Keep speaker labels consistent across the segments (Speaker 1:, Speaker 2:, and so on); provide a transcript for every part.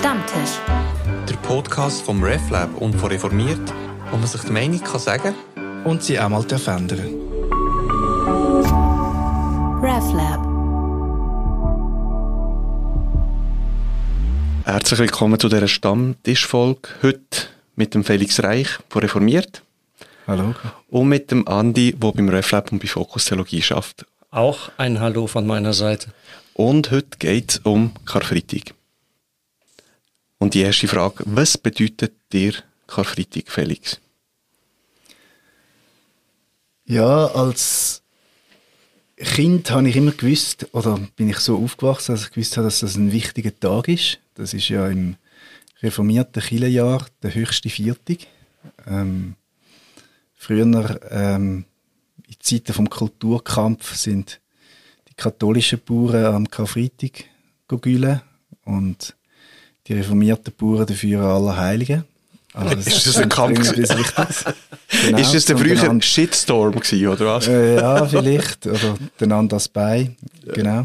Speaker 1: Stammtisch.
Speaker 2: Der Podcast vom RefLab und von Reformiert, wo man sich die Meinung kann sagen
Speaker 3: und sie auch mal ändern.
Speaker 1: RefLab.
Speaker 3: Herzlich willkommen zu dieser Stammtischfolge. Heute mit dem Felix Reich von Reformiert.
Speaker 4: Hallo.
Speaker 3: Und mit dem Andi, der beim RefLab und bei Fokus Theologie arbeitet.
Speaker 4: Auch ein Hallo von meiner Seite.
Speaker 3: Und heute geht es um Karfreitag. Und die erste Frage, was bedeutet dir Karfreitag, Felix?
Speaker 5: Ja, als Kind habe ich immer gewusst, oder bin ich so aufgewachsen, dass ich gewusst habe, dass das ein wichtiger Tag ist. Das ist ja im reformierten Kirchenjahr der höchste Viertag. Früher, in Zeiten vom Kulturkampf, sind die katholischen Bauern am Karfreitag gülen und die reformierten Bauern dafür Allerheiligen. Also
Speaker 3: ist das ein Kampf?
Speaker 5: Genau,
Speaker 3: ist das der frühere ein Shitstorm gewesen, oder was?
Speaker 5: Ja, vielleicht. Oder den Andas bei. Genau.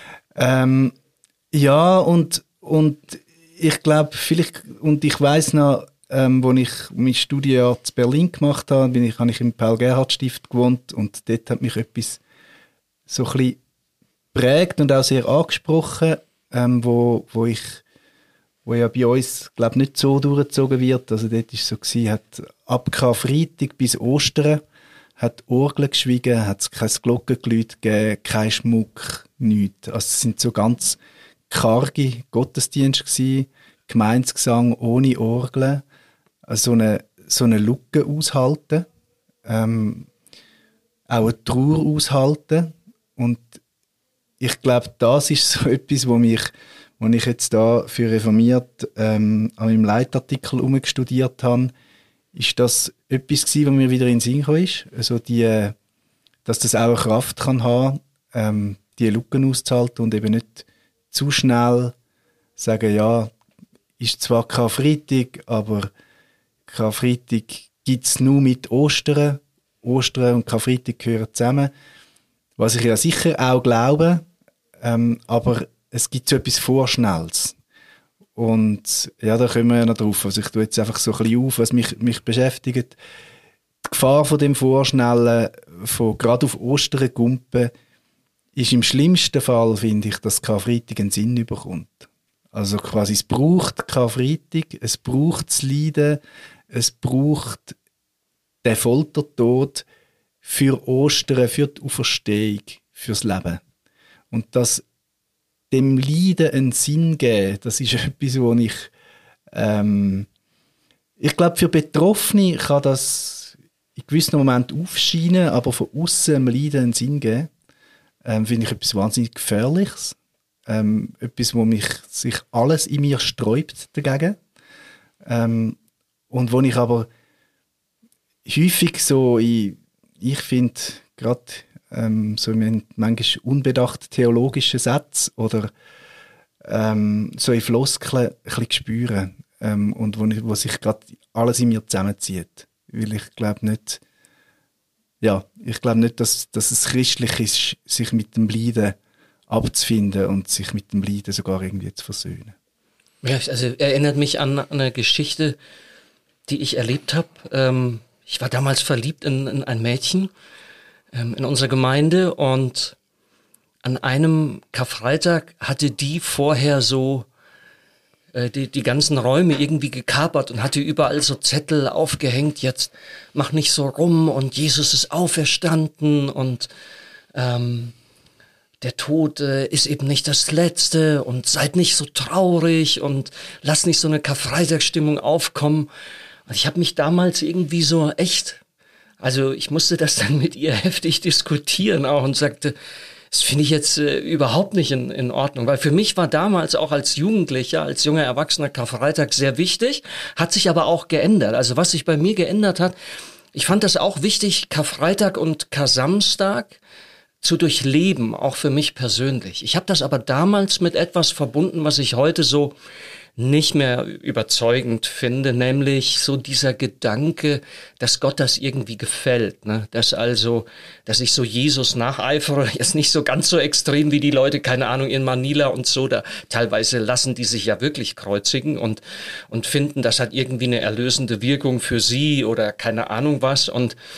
Speaker 5: Ja, und ich glaube, vielleicht, und ich weiss noch, als ich mein Studienjahr in Berlin gemacht habe, habe ich im Paul-Gerhardt-Stift gewohnt und dort hat mich etwas so ein bisschen geprägt und auch sehr angesprochen, wo ja bei uns, glaube nicht so durchgezogen wird. Also dort war es so gewesen, hat ab Karfreitag bis Ostern hat Orgeln geschwiegen, hat es kein Glockengeläut gegeben, kein Schmuck, nichts. Also es sind so ganz karge Gottesdienste gewesen, Gemeindegesang ohne Orgeln, also so eine Lücke aushalten, auch eine Trauer aushalten. Und ich glaube, das ist so etwas, wo ich jetzt da für Reformiert an meinem Leitartikel umgestudiert habe, ist das etwas gewesen, was mir wieder in den Sinn gekommen ist. Also dass das auch eine Kraft kann haben, die Lücken auszuhalten und eben nicht zu schnell sagen, ja, ist zwar Karfreitag, aber Karfreitag gibt es nur mit Ostern. Ostern und Karfreitag gehören zusammen. Was ich ja sicher auch glaube, aber es gibt so etwas Vorschnelles. Und ja, da kommen wir ja noch drauf. Also ich tue jetzt einfach so ein bisschen auf, was mich beschäftigt. Die Gefahr von dem Vorschnellen, von gerade auf Ostern gumpen, ist im schlimmsten Fall, finde ich, dass Karfreitag einen Sinn bekommt. Also quasi, es braucht Karfreitag, es braucht das Leiden, es braucht den Foltertod für Ostern, für die Auferstehung, fürs Leben. Und das dem Leiden einen Sinn geben, das ist etwas, wo ich glaube, für Betroffene kann das in gewissen Momenten aufscheinen, aber von außen dem Leiden einen Sinn geben, finde ich etwas wahnsinnig Gefährliches. Etwas, wo sich alles in mir sträubt dagegen. Und wo ich aber häufig so, ich finde, gerade so manchmal unbedacht theologische Sätze oder so in Floskeln ein bisschen spüren und wo sich gerade alles in mir zusammenzieht. Weil ich glaube nicht, dass es christlich ist, sich mit dem Leiden abzufinden und sich mit dem Leiden sogar irgendwie zu versöhnen.
Speaker 4: Ja, also erinnert mich an eine Geschichte, die ich erlebt habe. Ich war damals verliebt in ein Mädchen in unserer Gemeinde und an einem Karfreitag hatte die vorher so die ganzen Räume irgendwie gekapert und hatte überall so Zettel aufgehängt, jetzt mach nicht so rum und Jesus ist auferstanden und der Tod ist eben nicht das Letzte und seid nicht so traurig und lasst nicht so eine Karfreitagsstimmung aufkommen. Und ich habe mich damals irgendwie so echt, also ich musste das dann mit ihr heftig diskutieren auch und sagte, das finde ich jetzt überhaupt nicht in Ordnung, weil für mich war damals auch als Jugendlicher, als junger Erwachsener Karfreitag sehr wichtig, hat sich aber auch geändert. Also was sich bei mir geändert hat, ich fand das auch wichtig, Karfreitag und Kar-Samstag zu durchleben, auch für mich persönlich. Ich habe das aber damals mit etwas verbunden, was ich heute so nicht mehr überzeugend finde, nämlich so dieser Gedanke, dass Gott das irgendwie gefällt, ne? Dass ich so Jesus nacheifere, jetzt nicht so ganz so extrem wie die Leute, keine Ahnung, in Manila und so, da teilweise lassen die sich ja wirklich kreuzigen und finden, das hat irgendwie eine erlösende Wirkung für sie oder keine Ahnung was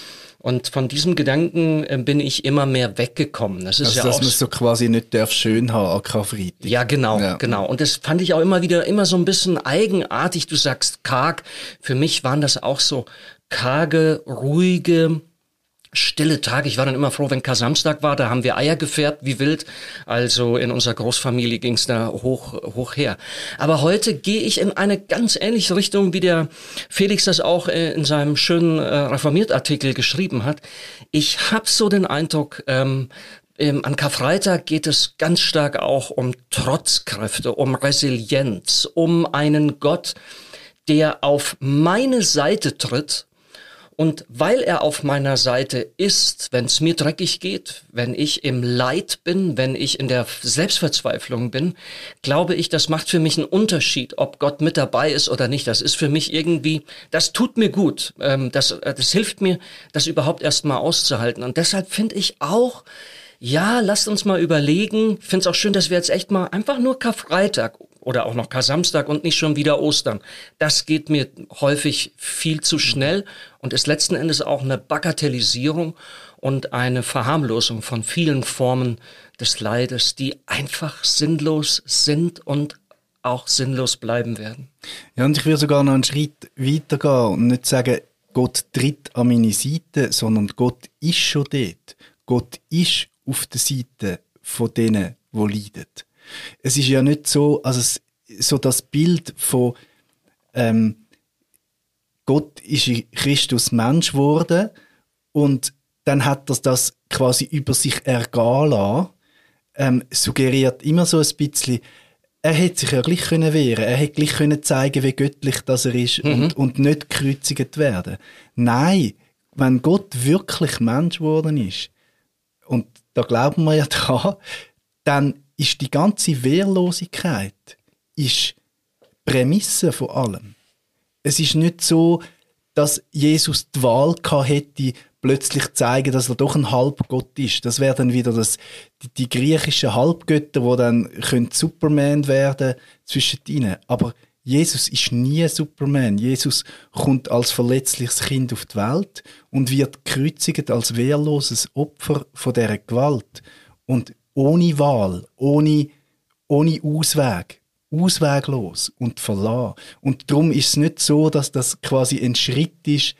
Speaker 4: und von diesem Gedanken bin ich immer mehr weggekommen. Das ist
Speaker 5: also,
Speaker 4: ja
Speaker 5: dass
Speaker 4: auch
Speaker 5: man so quasi nicht darf schön haben an Karfreitag.
Speaker 4: Ja, genau. Und das fand ich auch immer so ein bisschen eigenartig. Du sagst karg. Für mich waren das auch so karge, ruhige, stille Tage. Ich war dann immer froh, wenn Kar-Samstag war. Da haben wir Eier gefärbt wie wild. Also in unserer Großfamilie ging's da hoch her. Aber heute gehe ich in eine ganz ähnliche Richtung, wie der Felix das auch in seinem schönen Reformiert-Artikel geschrieben hat. Ich habe so den Eindruck, an Karfreitag geht es ganz stark auch um Trotzkräfte, um Resilienz, um einen Gott, der auf meine Seite tritt. Und weil er auf meiner Seite ist, wenn es mir dreckig geht, wenn ich im Leid bin, wenn ich in der Selbstverzweiflung bin, glaube ich, das macht für mich einen Unterschied, ob Gott mit dabei ist oder nicht. Das ist für mich irgendwie, das tut mir gut. Das hilft mir, das überhaupt erst mal auszuhalten. Und deshalb finde ich auch, ja, lasst uns mal überlegen. Ich finde es auch schön, dass wir jetzt echt mal einfach nur Karfreitag oder auch noch Kar-Samstag und nicht schon wieder Ostern. Das geht mir häufig viel zu schnell und ist letzten Endes auch eine Bagatellisierung und eine Verharmlosung von vielen Formen des Leides, die einfach sinnlos sind und auch sinnlos bleiben werden.
Speaker 5: Ja, und ich würde sogar noch einen Schritt weitergehen und nicht sagen, Gott tritt an meine Seite, sondern Gott ist schon dort. Gott ist auf der Seite von denen, die leiden. Es ist ja nicht so, also so das Bild von Gott ist in Christus Mensch geworden und dann hat er das quasi über sich ergehen lassen, suggeriert immer so ein bisschen, er hätte sich ja gleich wehren können, er hätte gleich können zeigen, wie göttlich das er ist und nicht gekreuzigt werden. Nein, wenn Gott wirklich Mensch geworden ist, und da glauben wir ja dran, dann ist die ganze Wehrlosigkeit ist Prämisse von allem. Es ist nicht so, dass Jesus die Wahl gehabt hätte, plötzlich zu zeigen, dass er doch ein Halbgott ist. Das wäre dann wieder die griechischen Halbgötter, die dann Superman werden zwischen ihnen. Aber Jesus ist nie Superman. Jesus kommt als verletzliches Kind auf die Welt und wird gekreuzigt als wehrloses Opfer von dieser Gewalt. Und ohne Wahl, ohne Ausweg, ausweglos und verlassen. Und darum ist es nicht so, dass das quasi ein Schritt ist,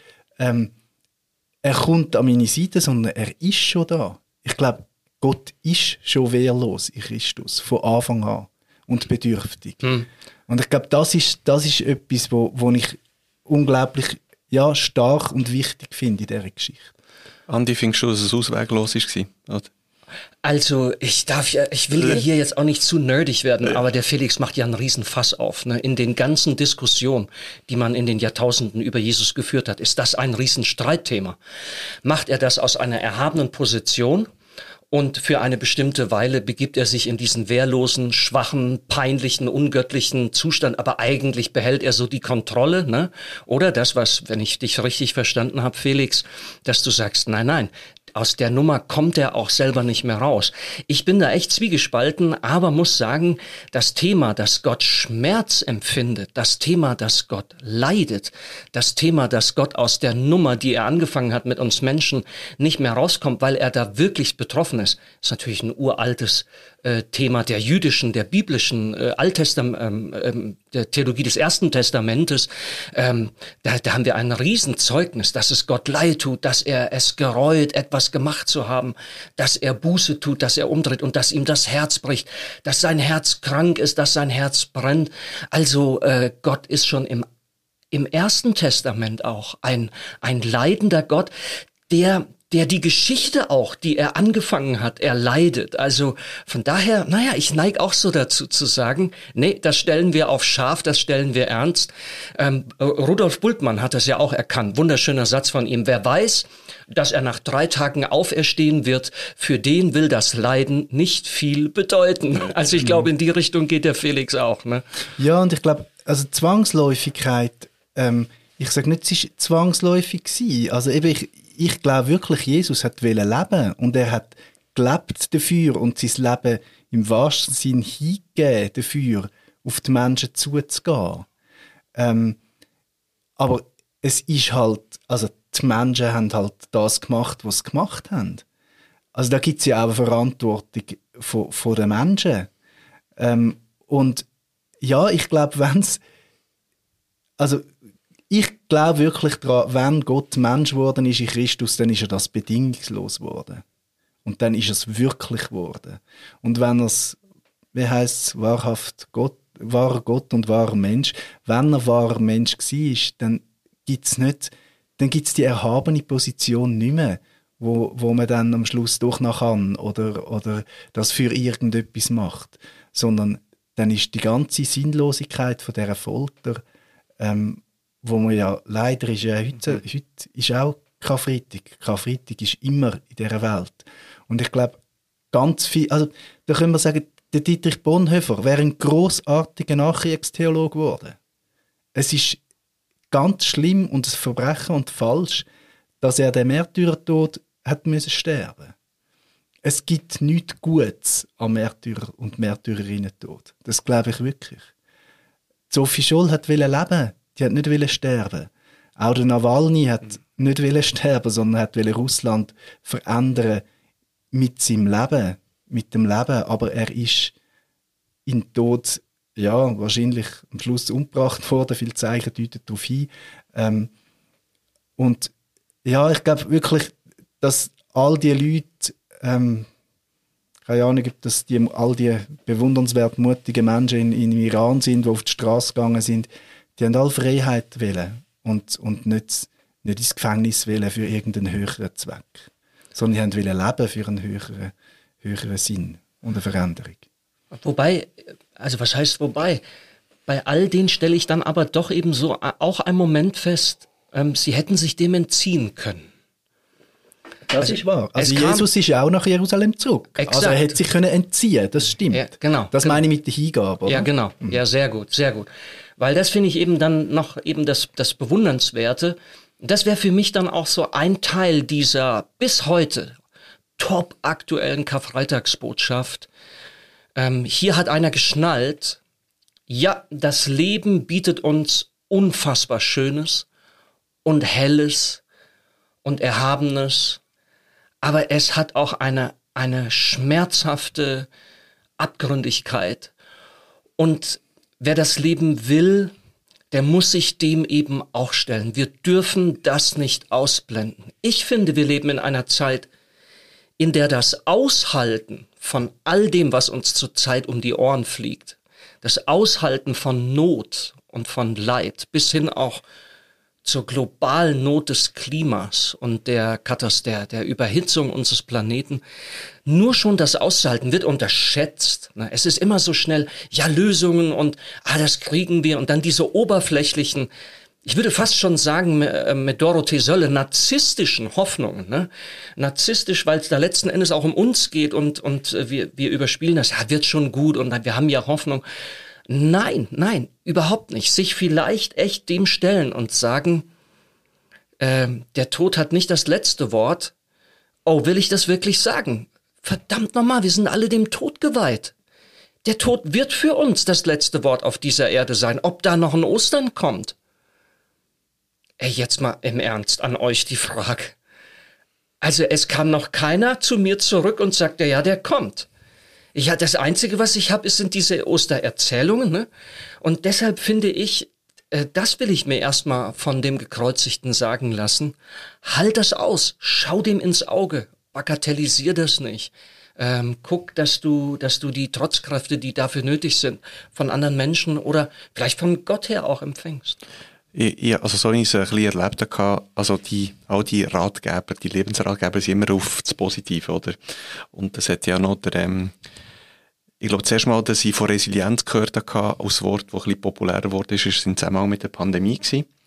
Speaker 5: er kommt an meine Seite, sondern er ist schon da. Ich glaube, Gott ist schon wehrlos in Christus, von Anfang an und bedürftig. Und ich glaube, das ist etwas, wo ich unglaublich stark und wichtig finde in dieser Geschichte.
Speaker 3: Andi, findest du, dass es ausweglos war?
Speaker 4: Also, ich will ja hier jetzt auch nicht zu nerdig werden, aber der Felix macht ja einen riesen Fass auf. Ne? In den ganzen Diskussionen, die man in den Jahrtausenden über Jesus geführt hat, ist das ein riesen Streitthema. Macht er das aus einer erhabenen Position? Und für eine bestimmte Weile begibt er sich in diesen wehrlosen, schwachen, peinlichen, ungöttlichen Zustand. Aber eigentlich behält er so die Kontrolle, ne? Oder das, was, wenn ich dich richtig verstanden habe, Felix, dass du sagst, nein, aus der Nummer kommt er auch selber nicht mehr raus. Ich bin da echt zwiegespalten, aber muss sagen, das Thema, dass Gott Schmerz empfindet, das Thema, dass Gott leidet, das Thema, dass Gott aus der Nummer, die er angefangen hat mit uns Menschen, nicht mehr rauskommt, weil er da wirklich betroffen ist natürlich ein uraltes Thema der jüdischen, der biblischen der Theologie des Ersten Testamentes. Da haben wir ein Riesenzeugnis, dass es Gott leid tut, dass er es gereut, etwas gemacht zu haben, dass er Buße tut, dass er umdreht und dass ihm das Herz bricht, dass sein Herz krank ist, dass sein Herz brennt. Also Gott ist schon im Ersten Testament auch ein leidender Gott, der die Geschichte auch, die er angefangen hat, er leidet. Also von daher, ich neige auch so dazu zu sagen, nee, das stellen wir auf scharf, das stellen wir ernst. Rudolf Bultmann hat das ja auch erkannt. Wunderschöner Satz von ihm. Wer weiß, dass er nach 3 Tagen auferstehen wird, für den will das Leiden nicht viel bedeuten. Also ich glaube, in die Richtung geht der Felix auch. Ne?
Speaker 5: Ja, und ich glaube, also Zwangsläufigkeit, ich sage nicht, es war zwangsläufig gewesen. Also eben, ich glaube wirklich, Jesus hat leben und er hat gelebt dafür und sein Leben im wahrsten Sinn hingegeben dafür, auf die Menschen zuzugehen. Aber es ist halt, also die Menschen haben halt das gemacht, was sie gemacht haben. Also da gibt es ja auch eine Verantwortung von den Menschen. Und ja, ich glaube, ich glaube wirklich daran, wenn Gott Mensch geworden ist in Christus, dann ist er das bedingungslos geworden. Und dann ist es wirklich geworden. Und wenn er es, wie heisst es, wahrhaft wahrer Gott und wahrer Mensch, wenn er wahrer Mensch war, dann gibt's die erhabene Position nicht mehr, wo man dann am Schluss doch noch kann oder das für irgendetwas macht. Sondern dann ist die ganze Sinnlosigkeit von dieser Folter, wo man ja leider ist, heute ist auch Karfreitag. Karfreitag ist immer in dieser Welt. Und ich glaube, ganz viel, also da können wir sagen, der Dietrich Bonhoeffer wäre ein grossartiger Nachkriegstheologe geworden. Es ist ganz schlimm und ein Verbrechen und falsch, dass er den Märtyrertod hat müssen sterben. Es gibt nichts Gutes am Märtyrer- und Märtyrerinnen-Tod. Das glaube ich wirklich. Sophie Scholl hat leben, die hat nicht sterben. Auch der Nawalny hat nicht sterben, sondern hat Russland verändern mit seinem Leben, mit dem Leben. Aber er ist in den Tod, ja, wahrscheinlich am Schluss umgebracht worden. Viele Zeichen deuten darauf hin. Und ja, ich glaube wirklich, dass all die Leute, keine Ahnung, ob das all die bewundernswert mutigen Menschen in Iran sind, die auf die Straße gegangen sind, die haben alle Freiheit wollen und nicht ins Gefängnis wollen für irgendeinen höheren Zweck. Sondern die wollten leben für einen höheren Sinn und eine Veränderung.
Speaker 4: Wobei, also was heißt wobei? Bei all denen stelle ich dann aber doch eben so auch einen Moment fest, sie hätten sich dem entziehen können.
Speaker 5: Das ist wahr. Also Jesus ist ja auch nach Jerusalem zurück.
Speaker 4: Exakt.
Speaker 5: Also er hätte sich entziehen können, das stimmt.
Speaker 4: Ja, genau.
Speaker 5: Das meine ich mit der Hingabe. Oder?
Speaker 4: Ja, genau. Ja, sehr gut, sehr gut. Weil das finde ich eben dann noch eben das Bewundernswerte. Das wäre für mich dann auch so ein Teil dieser bis heute top aktuellen Karfreitagsbotschaft. Hier hat einer geschnallt, ja, das Leben bietet uns unfassbar Schönes und Helles und Erhabenes, aber es hat auch eine schmerzhafte Abgründigkeit. Und wer das Leben will, der muss sich dem eben auch stellen. Wir dürfen das nicht ausblenden. Ich finde, wir leben in einer Zeit, in der das Aushalten von all dem, was uns zurzeit um die Ohren fliegt, das Aushalten von Not und von Leid bis hin auch zur globalen Not des Klimas und der Überhitzung unseres Planeten, nur schon das Auszuhalten wird unterschätzt. Es ist immer so schnell, ja, Lösungen und das kriegen wir und dann diese oberflächlichen, ich würde fast schon sagen mit Dorothee Sölle, narzisstischen Hoffnungen. Ne? Narzisstisch, weil es da letzten Endes auch um uns geht und wir überspielen das, ja, wird schon gut und wir haben ja Hoffnung. Nein, überhaupt nicht. Sich vielleicht echt dem stellen und sagen, der Tod hat nicht das letzte Wort. Oh, will ich das wirklich sagen? Verdammt nochmal, wir sind alle dem Tod geweiht. Der Tod wird für uns das letzte Wort auf dieser Erde sein. Ob da noch ein Ostern kommt? Jetzt mal im Ernst an euch die Frage. Also es kam noch keiner zu mir zurück und sagte, ja, der kommt. Das Einzige, was ich habe, sind diese Ostererzählungen. Ne? Und deshalb finde ich, das will ich mir erstmal von dem Gekreuzigten sagen lassen. Halt das aus, schau dem ins Auge, bagatellisier das nicht. Guck, dass du die Trotzkräfte, die dafür nötig sind, von anderen Menschen oder vielleicht von Gott her auch empfängst.
Speaker 3: Ja, also so wie ich es ein bisschen erlebt habe, also all die Ratgeber, die Lebensratgeber sind immer auf das Positive, oder? Und das hat ja noch ich glaube, zuerst mal, dass ich von Resilienz gehört habe, als Wort, das ein bisschen populärer geworden ist im Zusammenhang mit der Pandemie gewesen.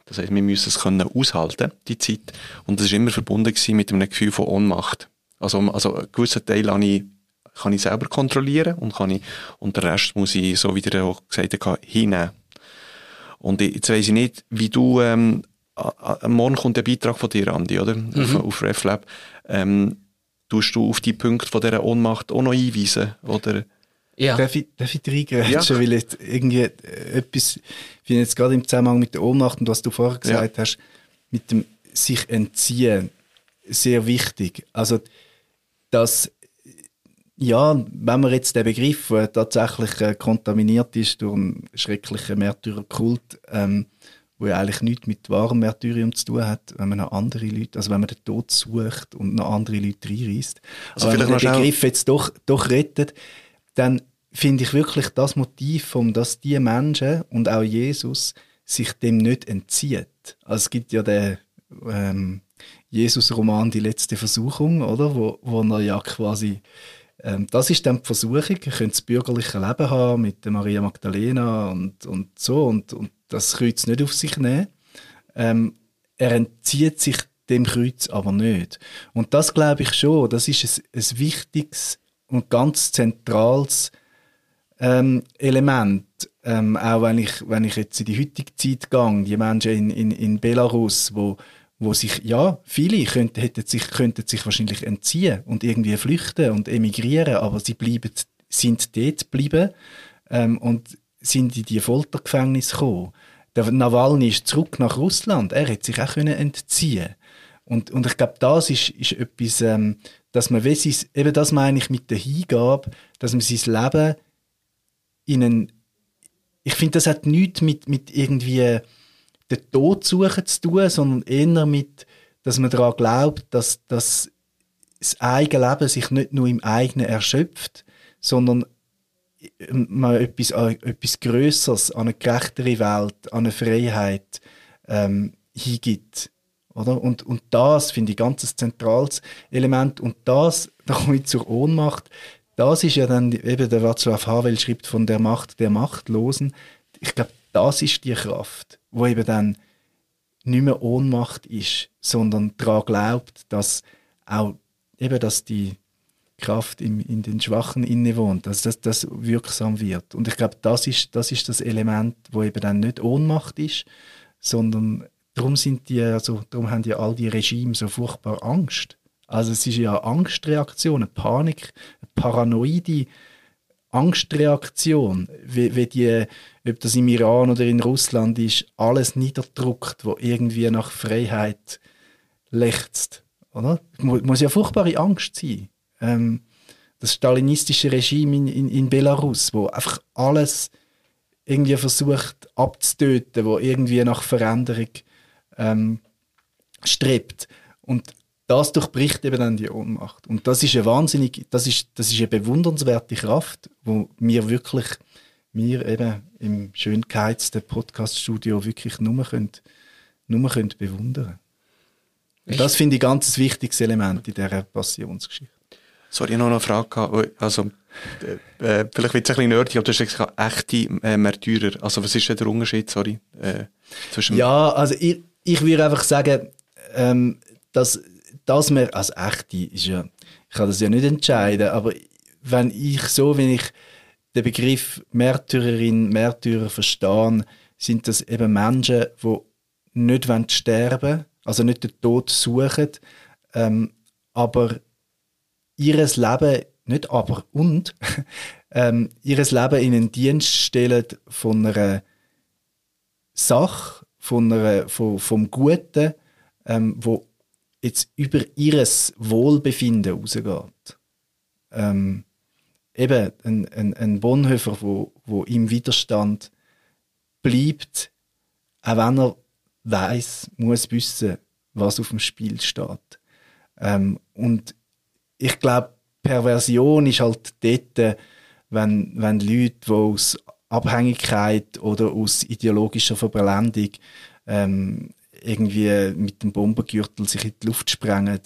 Speaker 3: Das heisst, wir müssen es können aushalten, die Zeit. Und das war immer verbunden mit einem Gefühl von Ohnmacht. Also einen gewissen Teil kann ich selber kontrollieren und den Rest muss ich, so wie ihr auch gesagt habt, hinnehmen. Und jetzt weiss ich nicht, wie du, morgen kommt der Beitrag von dir, Andi, oder? Auf RefLab. Tust du auf die Punkte von dieser Ohnmacht auch noch einweisen, oder?
Speaker 4: Ja.
Speaker 5: Darf ich reingrätschen, weil jetzt irgendwie etwas, ich finde jetzt gerade im Zusammenhang mit der Ohnmacht und was du vorher gesagt hast, mit dem sich entziehen, sehr wichtig. Also, dass, ja, wenn man jetzt den Begriff, der tatsächlich kontaminiert ist durch einen schrecklichen Märtyrerkult, wo ja eigentlich nichts mit wahrem Märtyrium zu tun hat, wenn man noch andere Leute, also wenn man den Tod sucht und noch andere Leute reinreisst. Also wenn man den Begriff jetzt doch rettet, dann finde ich wirklich das Motiv, dass die Menschen und auch Jesus sich dem nicht entzieht. Also es gibt ja den Jesus-Roman «Die letzte Versuchung», oder? Wo er ja quasi, das ist dann die Versuchung, ihr könnt das bürgerliche Leben haben mit der Maria Magdalena und so und das Kreuz nicht auf sich nehmen. Er entzieht sich dem Kreuz aber nicht. Und das glaube ich schon, das ist ein wichtiges und ganz zentrales Element. Auch wenn ich jetzt in die heutige Zeit gehe, die Menschen in Belarus, wo sich, ja, viele könnten sich wahrscheinlich entziehen und irgendwie flüchten und emigrieren, aber sie sind dort geblieben und sind in die Foltergefängnisse gekommen. Der Nawalny ist zurück nach Russland, er hätte sich auch entziehen können. Und ich glaube, das ist etwas, dass man, eben das meine ich mit der Hingabe, dass man sein Leben ich finde, das hat nichts mit irgendwie den Tod suchen zu tun, sondern eher mit, dass man daran glaubt, dass das eigene Leben sich nicht nur im eigenen erschöpft, sondern man etwas Grösseres, an eine gerechtere Welt, an eine Freiheit hingibt. Oder? Und das finde ich ganz ein zentrales Element. Und das, da komme ich zur Ohnmacht, das ist ja dann eben, der Václav Havel schreibt von der Macht der Machtlosen. Ich glaube, das ist die Kraft, wo eben dann nicht mehr Ohnmacht ist, sondern daran glaubt, dass auch eben, dass die Kraft in den Schwachen innewohnt, dass das wirksam wird. Und ich glaube, das ist das Element, wo eben dann nicht Ohnmacht ist, sondern darum haben ja all die Regime so furchtbar Angst. Also es ist ja eine Angstreaktion, eine Panik, eine paranoide Angstreaktion, ob das im Iran oder in Russland ist, alles niederdrückt, wo irgendwie nach Freiheit lechzt. Oder? Muss ja furchtbare Angst sein. Das stalinistische Regime in Belarus, wo einfach alles irgendwie versucht abzutöten, wo irgendwie nach Veränderung strebt. Und das durchbricht eben dann die Ohnmacht. Und das ist das ist eine bewundernswerte Kraft, wo wir eben im schön geheizten Podcast-Studio wirklich nur können bewundern. Und das finde ich ein ganz wichtiges Element in dieser Passionsgeschichte.
Speaker 3: Sorry, ich noch eine Frage gehabt. Also, vielleicht wird es ein bisschen nerdig, aber du hast gesagt, echte Märtyrer. Also, was ist denn der Unterschied, zwischen...
Speaker 5: Ja, also ich würde einfach sagen, dass man, also echte ist ja, ich kann das ja nicht entscheiden, aber wenn ich den Begriff Märtyrerin, Märtyrer verstehe, sind das eben Menschen, die nicht sterben wollen, also nicht den Tod suchen, aber ihres Leben, nicht aber, und, ihres Leben in den Dienst stellen von einer Sache, vom Guten, wo jetzt über ihres Wohlbefinden rausgeht. Eben ein Bonhoeffer, wo im Widerstand bleibt, auch wenn er muss wissen, was auf dem Spiel steht. Und ich glaube, Perversion ist halt dort, wenn Leute, die aus Abhängigkeit oder aus ideologischer Verblendung irgendwie mit dem Bombengürtel sich in die Luft sprengen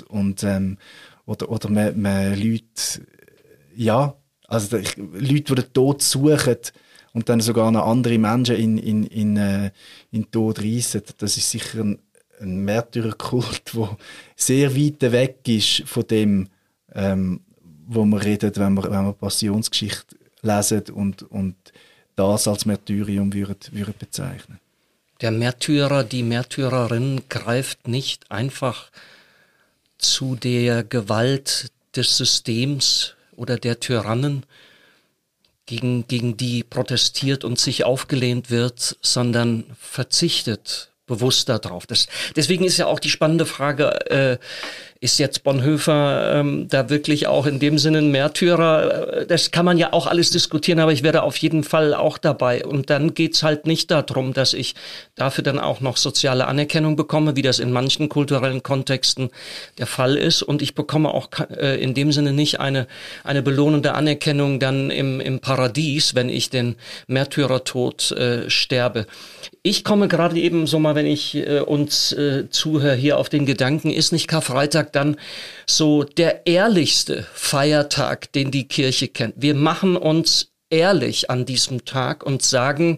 Speaker 5: oder man Leute, ja, also Leute, die den Tod suchen und dann sogar noch andere Menschen in den Tod reissen. Das ist sicher ein Märtyrerkult, der sehr weit weg ist von dem, wo man redet, wenn man Passionsgeschichte lesen und das als Märtyrium würde bezeichnen.
Speaker 4: Der Märtyrer, die Märtyrerin greift nicht einfach zu der Gewalt des Systems oder der Tyrannen, gegen die protestiert und sich aufgelehnt wird, sondern verzichtet bewusst darauf. Deswegen ist ja auch die spannende Frage, ist jetzt Bonhoeffer da wirklich auch in dem Sinne ein Märtyrer? Das kann man ja auch alles diskutieren, aber ich wäre auf jeden Fall auch dabei. Und dann geht's halt nicht darum, dass ich dafür dann auch noch soziale Anerkennung bekomme, wie das in manchen kulturellen Kontexten der Fall ist. Und ich bekomme auch in dem Sinne nicht eine belohnende Anerkennung dann im Paradies, wenn ich den Märtyrertod sterbe. Ich komme gerade eben so mal, wenn ich uns zuhöre, hier auf den Gedanken, ist nicht Karfreitag dann so der ehrlichste Feiertag, den die Kirche kennt? Wir machen uns ehrlich an diesem Tag und sagen,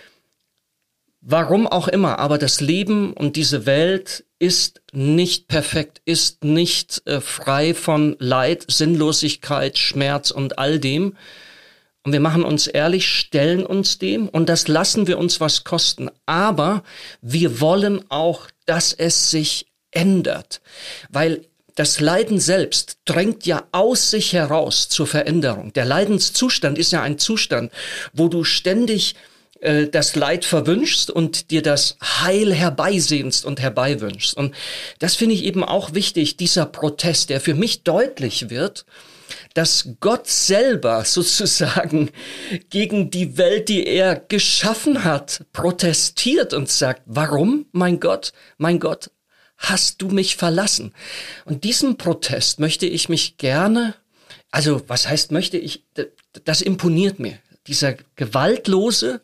Speaker 4: warum auch immer, aber das Leben und diese Welt ist nicht perfekt, ist nicht frei von Leid, Sinnlosigkeit, Schmerz und all dem. Und wir machen uns ehrlich, stellen uns dem und das lassen wir uns was kosten. Aber wir wollen auch, dass es sich ändert. Weil das Leiden selbst drängt ja aus sich heraus zur Veränderung. Der Leidenszustand ist ja ein Zustand, wo du ständig das Leid verwünschst und dir das Heil herbeisehnst und herbeiwünschst. Und das finde ich eben auch wichtig, dieser Protest, der für mich deutlich wird, dass Gott selber sozusagen gegen die Welt, die er geschaffen hat, protestiert und sagt, warum, mein Gott, hast du mich verlassen? Und diesem Protest möchte ich mich gerne, also was heißt möchte ich, das imponiert mir. Dieser gewaltlose,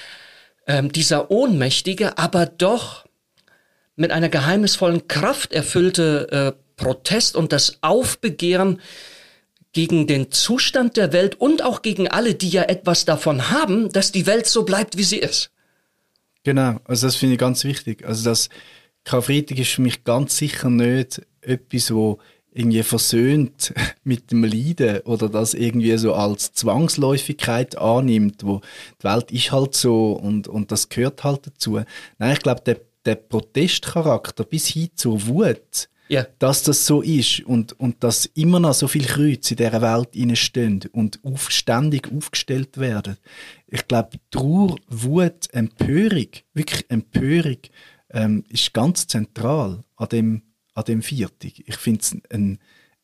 Speaker 4: dieser ohnmächtige, aber doch mit einer geheimnisvollen Kraft erfüllte Protest und das Aufbegehren gegen den Zustand der Welt und auch gegen alle, die ja etwas davon haben, dass die Welt so bleibt, wie sie ist.
Speaker 5: Genau, also das finde ich ganz wichtig. Also das Karfreitag ist für mich ganz sicher nicht etwas, wo irgendwie versöhnt mit dem Leiden oder das irgendwie so als Zwangsläufigkeit annimmt, wo die Welt ist halt so und das gehört halt dazu. Nein, ich glaube, der Protestcharakter bis hin zur Wut, yeah, dass das so ist und dass immer noch so viele Kreuze in dieser Welt stehen und ständig aufgestellt werden. Ich glaube, Trauer, Wut, Empörung, wirklich Empörung, ist ganz zentral an dem Viertag. Ich finde es ein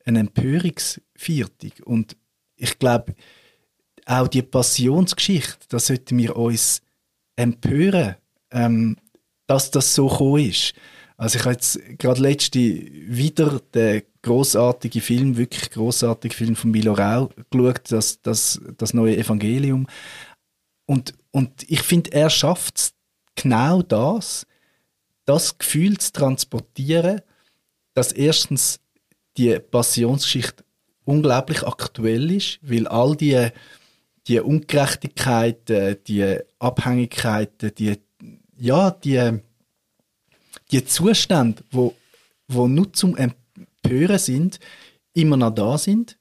Speaker 5: Empörungsviertag. Und ich glaube, auch die Passionsgeschichte, da sollten wir uns empören, dass das so gekommen ist. Also ich habe jetzt gerade letzte wieder den wirklich grossartigen Film von Milo Rau geschaut, das neue Evangelium. Und ich finde, er schafft es genau das Gefühl zu transportieren, dass erstens die Passionsgeschichte unglaublich aktuell ist, weil all die Ungerechtigkeiten, die Abhängigkeiten, die Zustände, wo nur zum Empören sind, immer noch da sind.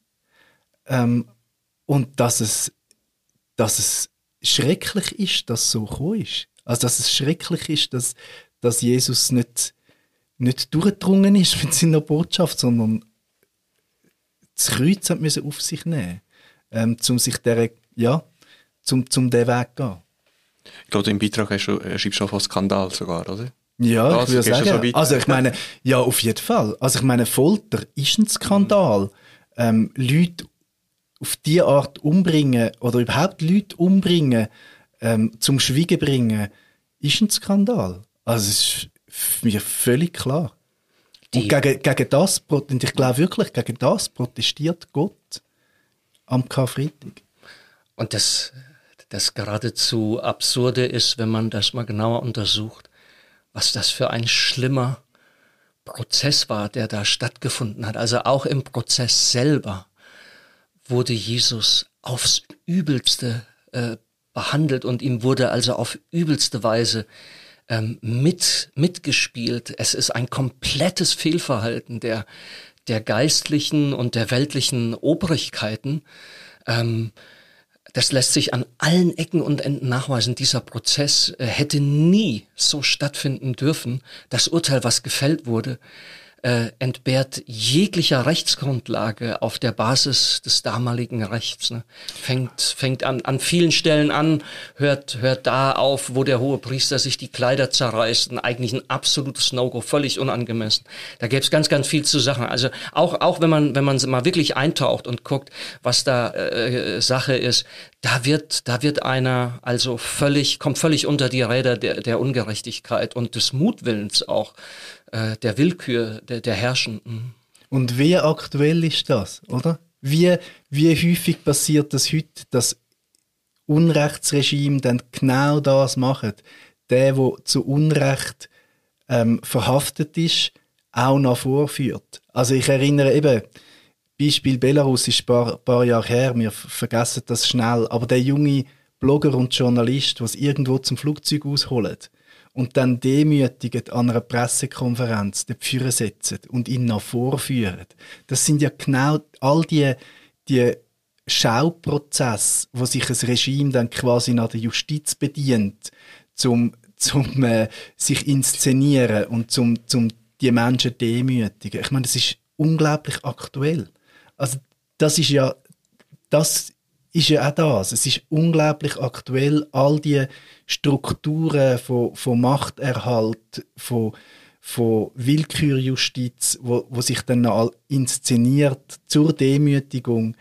Speaker 5: Und dass es schrecklich ist, dass es so gekommen ist. Also dass es schrecklich ist, dass Jesus nicht durchgedrungen ist mit seiner Botschaft, sondern das Kreuz hat müssen auf sich nehmen, um sich den Weg zu gehen.
Speaker 3: Ich glaube, im Beitrag schreibst du schon von Skandal sogar, oder?
Speaker 5: Ja, ich würde sagen. Also ich meine, ja, auf jeden Fall. Also ich meine, Folter ist ein Skandal. Leute auf diese Art umbringen oder überhaupt Leute umbringen, zum Schweigen bringen, ist ein Skandal. Also es ist mir völlig klar. Und gegen das, und ich glaube wirklich, gegen das protestiert Gott am Karfreitag.
Speaker 4: Und das geradezu Absurde ist, wenn man das mal genauer untersucht, was das für ein schlimmer Prozess war, der da stattgefunden hat. Also auch im Prozess selber wurde Jesus aufs Übelste behandelt und ihm wurde also auf übelste Weise mitgespielt. Es ist ein komplettes Fehlverhalten der geistlichen und der weltlichen Obrigkeiten. Das lässt sich an allen Ecken und Enden nachweisen. Dieser Prozess hätte nie so stattfinden dürfen. Das Urteil, was gefällt wurde, entbehrt jeglicher Rechtsgrundlage auf der Basis des damaligen Rechts. Ne? Fängt an vielen Stellen an, hört da auf, wo der Hohepriester sich die Kleider zerreißt. Eigentlich ein absolutes No-Go, völlig unangemessen. Da gäbe es ganz, ganz viel zu sagen. Also auch wenn man mal wirklich eintaucht und guckt, was da Sache ist, da wird einer also kommt völlig unter die Räder der Ungerechtigkeit und des Mutwillens auch, der Willkür der Herrschenden.
Speaker 5: Und wie aktuell ist das, oder? Wie häufig passiert das heute, dass Unrechtsregime dann genau das macht? Der zu Unrecht verhaftet ist, auch noch vorführt. Also ich erinnere eben, Beispiel Belarus ist ein paar Jahre her, wir vergessen das schnell, aber der junge Blogger und Journalist, der es irgendwo zum Flugzeug ausholt und dann demütigend an einer Pressekonferenz den Führer setzen und ihn noch vorführen. Das sind ja genau all die Schauprozesse, wo sich ein Regime dann quasi nach der Justiz bedient, zum sich inszenieren und zum die Menschen demütigen. Ich meine, das ist unglaublich aktuell. Also das ist ja auch das. Es ist unglaublich aktuell, all die Strukturen von Machterhalt, von Willkürjustiz, wo sich dann inszeniert zur Demütigung.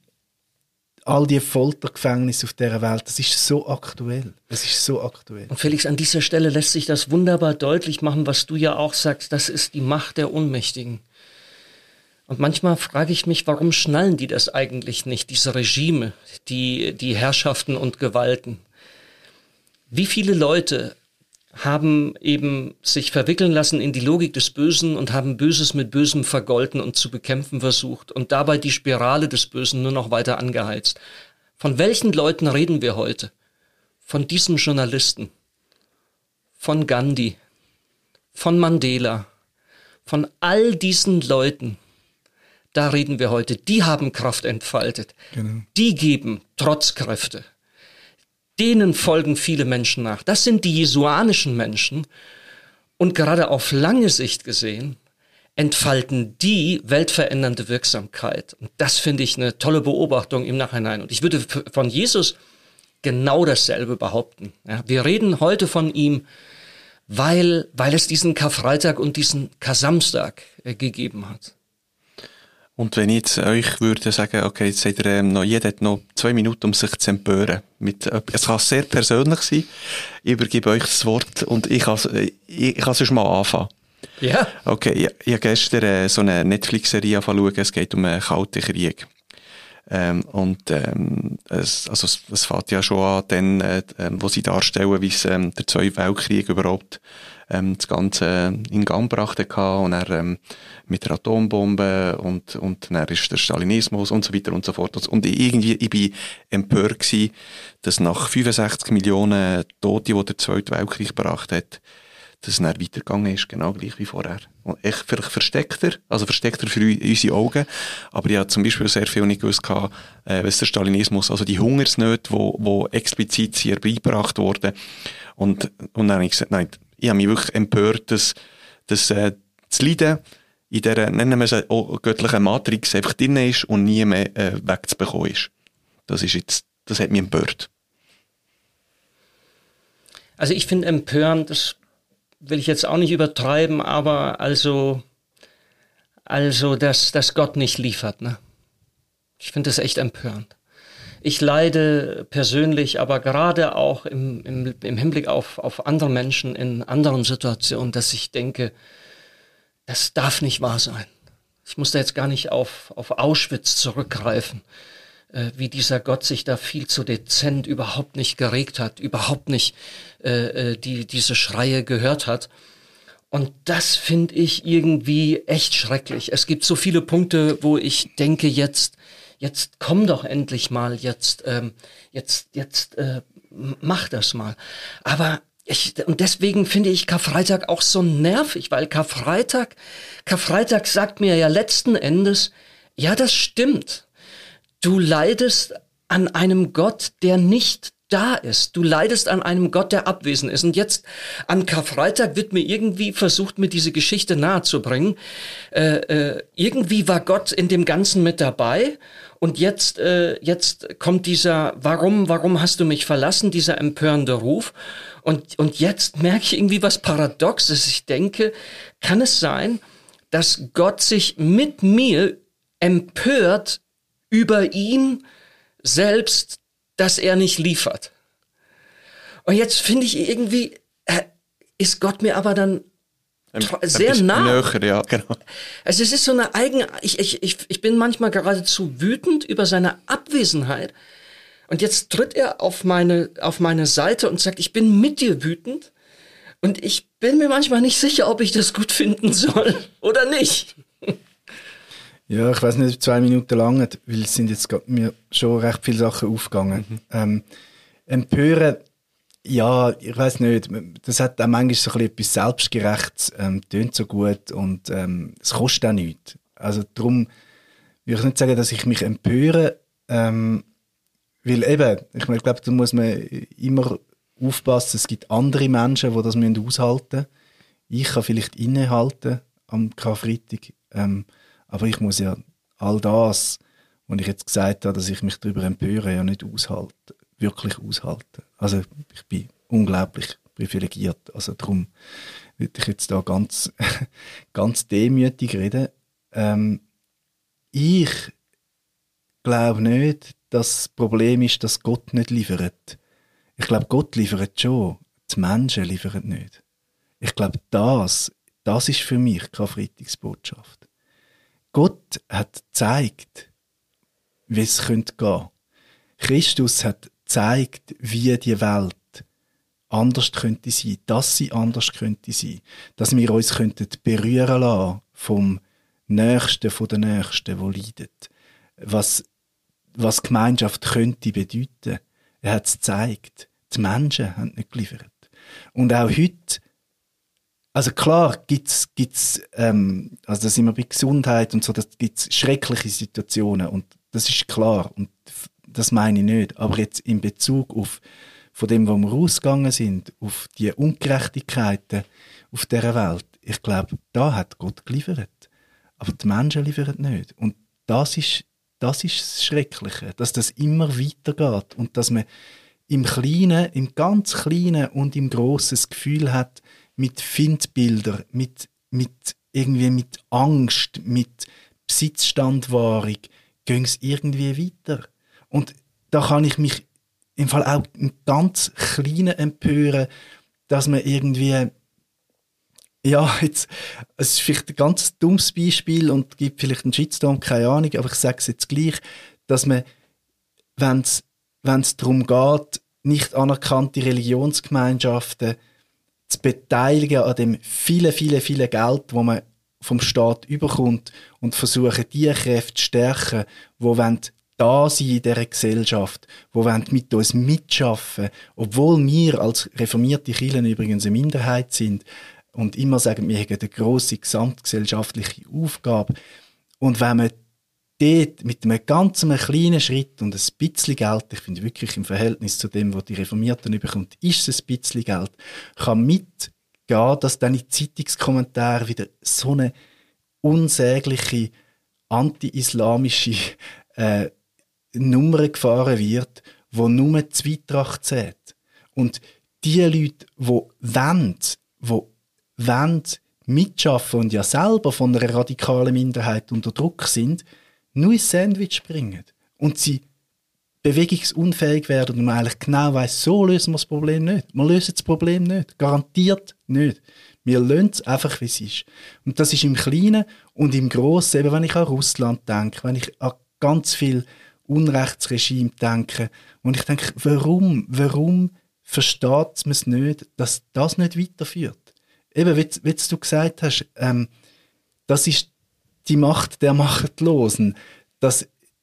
Speaker 5: All die Foltergefängnisse auf dieser Welt, das ist so aktuell. Das ist so aktuell.
Speaker 4: Und Felix, an dieser Stelle lässt sich das wunderbar deutlich machen, was du ja auch sagst, das ist die Macht der Ohnmächtigen. Und manchmal frage ich mich, warum schnallen die das eigentlich nicht, diese Regime, die Herrschaften und Gewalten? Wie viele Leute haben eben sich verwickeln lassen in die Logik des Bösen und haben Böses mit Bösem vergolten und zu bekämpfen versucht und dabei die Spirale des Bösen nur noch weiter angeheizt? Von welchen Leuten reden wir heute? Von diesen Journalisten, von Gandhi, von Mandela, von all diesen Leuten. Da reden wir heute. Die haben Kraft entfaltet. Genau. Die geben Trotzkräfte. Denen folgen viele Menschen nach. Das sind die jesuanischen Menschen. Und gerade auf lange Sicht gesehen, entfalten die weltverändernde Wirksamkeit. Und das finde ich eine tolle Beobachtung im Nachhinein. Und ich würde von Jesus genau dasselbe behaupten. Ja, wir reden heute von ihm, weil es diesen Karfreitag und diesen Kar-Samstag gegeben hat.
Speaker 3: Und wenn ich jetzt euch würde sagen, okay, jetzt hat jeder hat noch 2 Minuten, um sich zu empören. Es kann sehr persönlich sein. Ich übergebe euch das Wort und ich kann sonst mal anfangen.
Speaker 4: Ja.
Speaker 3: Okay, ich habe gestern so eine Netflix-Serie angefangen. Es geht um einen kalten Krieg. Es fängt ja schon an, dann, wo sie darstellen, wie es der Zweite Weltkrieg überhaupt das Ganze in Gang gebracht hat und dann mit der Atombombe und dann ist der Stalinismus und so weiter und so fort. Und ich bin empört gewesen, dass nach 65 Millionen Tote, die der Zweite Weltkrieg gebracht hat, dass es dann weitergegangen ist, genau gleich wie vorher. Und echt vielleicht versteckter für unsere Augen, aber ich habe zum Beispiel sehr viel nicht gewusst, was der Stalinismus, also die Hungersnöte, wo explizit hier beigebracht wurden. Und dann habe ich gesagt, nein, ich habe mich wirklich empört, dass das Leiden in dieser, nennen wir es, göttlichen Matrix einfach drin ist und nie mehr wegzubekommen ist. Das hat mich empört.
Speaker 4: Also ich finde empörend, das will ich jetzt auch nicht übertreiben, aber also dass Gott nicht liefert, ne? Ich finde das echt empörend. Ich leide persönlich, aber gerade auch im Hinblick auf andere Menschen in anderen Situationen, dass ich denke, das darf nicht wahr sein. Ich muss da jetzt gar nicht auf Auschwitz zurückgreifen, wie dieser Gott sich da viel zu dezent überhaupt nicht geregt hat, überhaupt nicht diese Schreie gehört hat. Und das finde ich irgendwie echt schrecklich. Es gibt so viele Punkte, wo ich denke jetzt, jetzt komm doch endlich mal, mach das mal. Aber und deswegen finde ich Karfreitag auch so nervig, weil Karfreitag sagt mir ja letzten Endes, ja, das stimmt. Du leidest an einem Gott, der nicht da ist. Du leidest an einem Gott, der abwesend ist. Und jetzt an Karfreitag wird mir irgendwie versucht, mir diese Geschichte nahezubringen. Irgendwie war Gott in dem Ganzen mit dabei. Und jetzt kommt dieser, warum hast du mich verlassen, dieser empörende Ruf. Und jetzt merke ich irgendwie was Paradoxes. Ich denke, kann es sein, dass Gott sich mit mir empört über ihn selbst, dass er nicht liefert. Und jetzt finde ich irgendwie, ist Gott mir aber dann sehr nah.
Speaker 3: Näher, ja, genau.
Speaker 4: Also es ist so eine ich bin manchmal geradezu wütend über seine Abwesenheit. Und jetzt tritt er auf meine Seite und sagt, ich bin mit dir wütend. Und ich bin mir manchmal nicht sicher, ob ich das gut finden soll oder nicht.
Speaker 5: Ja, ich weiß nicht, 2 Minuten lang, weil es sind jetzt mir schon recht viele Sachen aufgegangen. Empören, ja, ich weiß nicht, das hat auch manchmal so ein bisschen etwas Selbstgerechtes, tönt so gut und es kostet auch nichts. Also darum würde ich nicht sagen, dass ich mich empöre, weil eben, ich glaube, da muss man immer aufpassen, es gibt andere Menschen, die das aushalten müssen. Ich kann vielleicht innehalten am Karfreitag, aber ich muss ja all das, was ich jetzt gesagt habe, dass ich mich darüber empöre, ja nicht wirklich aushalten. Also ich bin unglaublich privilegiert. Also darum würde ich jetzt da ganz, ganz demütig reden. Ich glaube nicht, dass das Problem ist, dass Gott nicht liefert. Ich glaube, Gott liefert schon. Die Menschen liefern nicht. Ich glaube, das ist für mich Karfreitagsbotschaft. Gott hat gezeigt, wie es gehen könnte. Christus hat gezeigt, wie die Welt anders könnte sein, dass sie anders könnte sein, dass wir uns berühren lassen vom Nächsten von der Nächsten, der leidet. Was Gemeinschaft könnte bedeuten. Er hat es gezeigt. Die Menschen haben nicht geliefert. Und auch heute, also klar gibt's also da sind wir bei Gesundheit und so, da gibt's schreckliche Situationen und das ist klar und das meine ich nicht. Aber jetzt in Bezug auf von dem, wo wir rausgegangen sind, auf die Ungerechtigkeiten auf dieser Welt, ich glaube, da hat Gott geliefert. Aber die Menschen liefern nicht. Und das ist das Schreckliche, dass das immer weitergeht und dass man im Kleinen, im ganz Kleinen und im Grossen das Gefühl hat, mit Findbildern, mit Angst, mit Besitzstandwahrung, gehen es irgendwie weiter. Und da kann ich mich im Fall auch im ganz Kleinen empören, dass man irgendwie, ja, jetzt, es ist vielleicht ein ganz dummes Beispiel und gibt vielleicht einen Shitstorm, keine Ahnung, aber ich sage es jetzt gleich, dass man, wenn es darum geht, nicht anerkannte Religionsgemeinschaften zu beteiligen an dem viele Geld, das man vom Staat überkommt und versuchen, die Kräfte zu stärken, die da sein in dieser Gesellschaft, die mit uns mitschaffen, obwohl wir als reformierte Kirchen übrigens eine Minderheit sind und immer sagen, wir haben eine grosse gesamtgesellschaftliche Aufgabe. Und wenn man dort mit einem ganz kleinen Schritt und ein bisschen Geld, ich finde wirklich im Verhältnis zu dem, was die Reformierten bekommt, ist es ein bisschen Geld, kann mitgehen, dass dann in Zeitungskommentaren wieder so eine unsägliche anti-islamische Nummer gefahren wird, wo nur die Zwietracht zählt. Und die Leute, die wollen mitschaffen und ja selber von einer radikalen Minderheit unter Druck sind, nur ein Sandwich bringen und sie bewegungsunfähig werden und man eigentlich genau weiss, so lösen wir das Problem nicht. Wir lösen das Problem nicht. Garantiert nicht. Wir lassen es einfach, wie es ist. Und das ist im Kleinen und im Grossen, eben wenn ich an Russland denke, wenn ich an ganz viel Unrechtsregime denke und ich denke, warum versteht man es nicht, dass das nicht weiterführt? Eben, wie du gesagt hast, das ist die Macht der Machtlosen, dass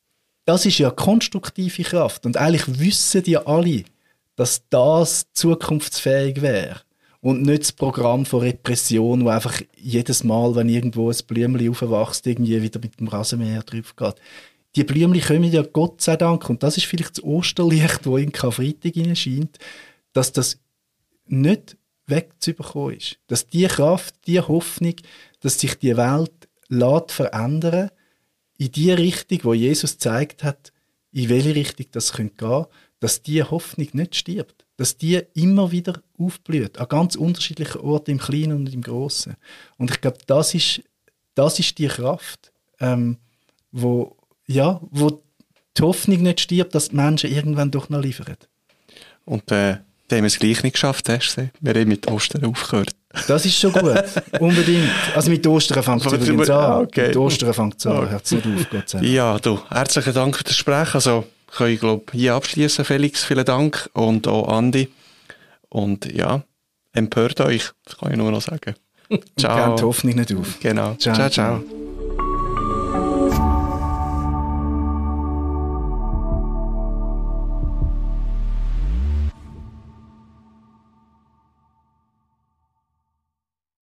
Speaker 5: das ist ja konstruktive Kraft. Und eigentlich wissen ja alle, dass das zukunftsfähig wäre. Und nicht das Programm von Repression, wo einfach jedes Mal, wenn irgendwo ein Blümchen aufwächst, irgendwie wieder mit dem Rasenmäher drauf geht. Die Blümchen kommen ja Gott sei Dank, und das ist vielleicht das Osterlicht, das in Karfreitag scheint, dass das nicht wegzubekommen ist. Dass die Kraft, die Hoffnung, dass sich die Welt verändern in die Richtung, wo Jesus gezeigt hat, in welche Richtung das gehen könnte, dass die Hoffnung nicht stirbt. Dass die immer wieder aufblüht, an ganz unterschiedlichen Orten, im Kleinen und im Grossen. Und ich glaube, das ist die Kraft, wo die Hoffnung nicht stirbt, dass die Menschen irgendwann doch noch liefern.
Speaker 3: Und da haben wir es gleich nicht geschafft, hast du gesehen? Wir haben mit Ostern aufgehört.
Speaker 5: Das ist schon gut, unbedingt. Also mit Ostern fängt es übrigens an.
Speaker 3: Okay.
Speaker 5: Mit Ostern fängt es an, hört es nicht auf, Gott sei Dank.
Speaker 3: Ja, du, herzlichen Dank für das Gespräch. Also, kann ich glaube hier abschließen. Felix, vielen Dank. Und auch Andi. Und ja, empört euch, das kann ich nur noch sagen. Ciao.
Speaker 5: Gebt die Hoffnung nicht auf.
Speaker 3: Genau. Ciao, ciao.